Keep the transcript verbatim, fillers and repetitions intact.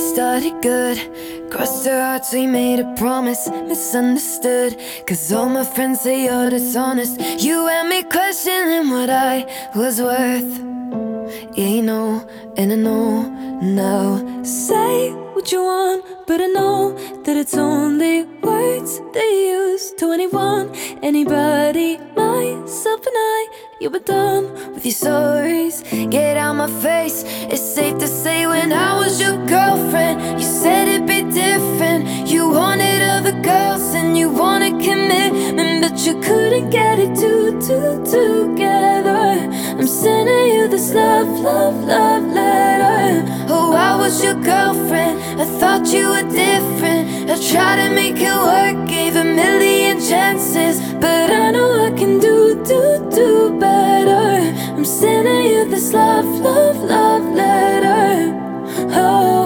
started good, crossed our hearts, we made a promise, misunderstood. Cause all my friends say you're dishonest. You had me questioning what I was worth. Yeah, you know, and I know now. Say what you want, but I know that it's only words they use to anyone, anybody, myself and I. You were done with your stories, get out my face. It's safe to say when I was your girlfriend, you said it'd be different. You wanted other girls and you wanted commitment, but you couldn't get it two, two, together. I'm sending you this love, love, love letter. Oh, I was your girlfriend, I thought you were different. I tried to make it work, gave a million chances, but I know I can do, do, do better. I'm sending you this love, love, love letter. Oh.